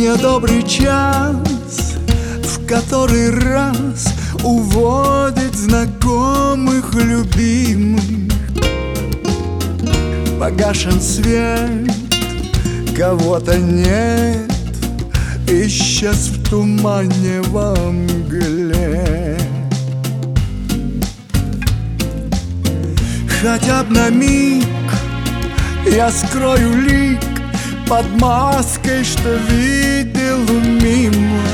Недобрый час в который раз уводит знакомых, любимых. Погашен свет, кого-то нет, исчез в тумане во мгле. Хотя б на миг я скрою лик под маской, что видел мимо.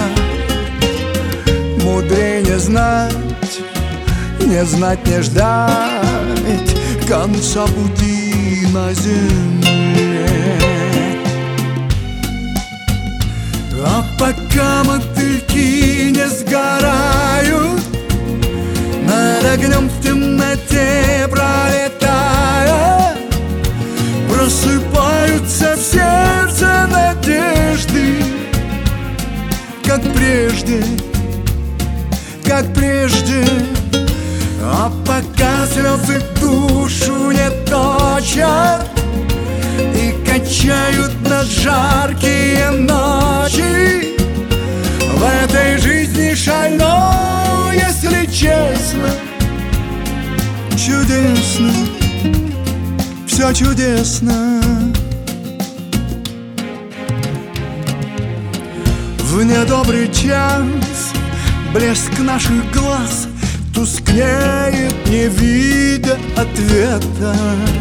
Мудрее не знать, не знать, не ждать конца пути на земле. А пока мотыльки не сгорают, над огнем в темноте пролетая, просыпаются в сердце надежды, как прежде, как прежде. А пока слезы душу не точат и качают на жаркие ночи, в этой жизни шальной, если честно, чудесно, все чудесно. В недобрый час блеск наших глаз тускнеет, не видя ответа.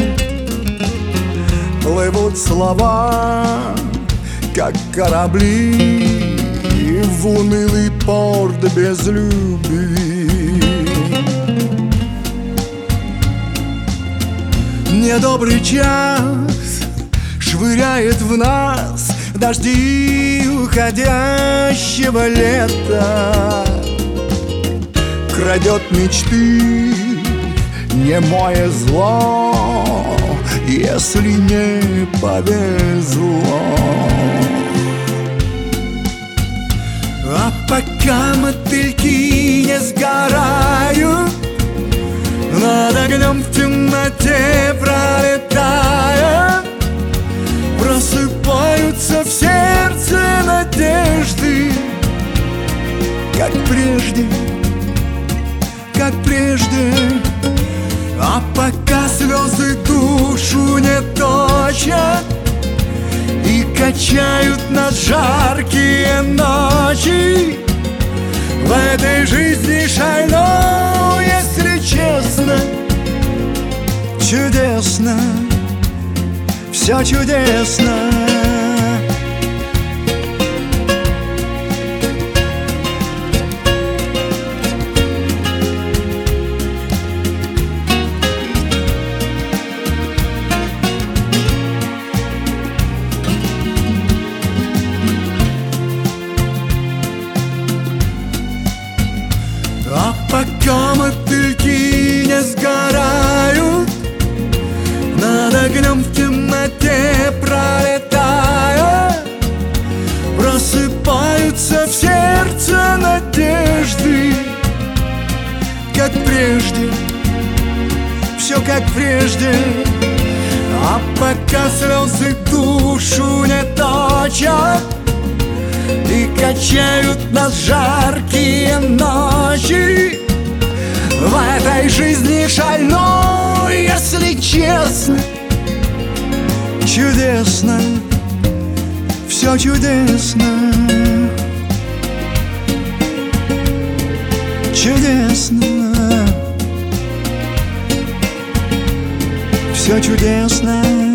Плывут слова, как корабли, в унылый порт без любви. Недобрый час швыряет в нас дожди уходящего лета, крадет мечты немое зло, если не повезло. А пока мотыльки не сгорают, над огнем в темноте пролетая, просыпаются в сердце надежды, как прежде, как прежде. А пока слезы душу не точат и качают на жаркие ночи, в этой жизни шальной, если честно, чудесно, все чудесно. А пока мотыльки не сгорают, над огнем в темноте пролетая, просыпаются в сердце надежды, как прежде, все как прежде. А пока слезы душу не точат и качают нас жаркие ночи, в этой жизни шальной, если честно, чудесно, все чудесно, чудесно, все чудесно.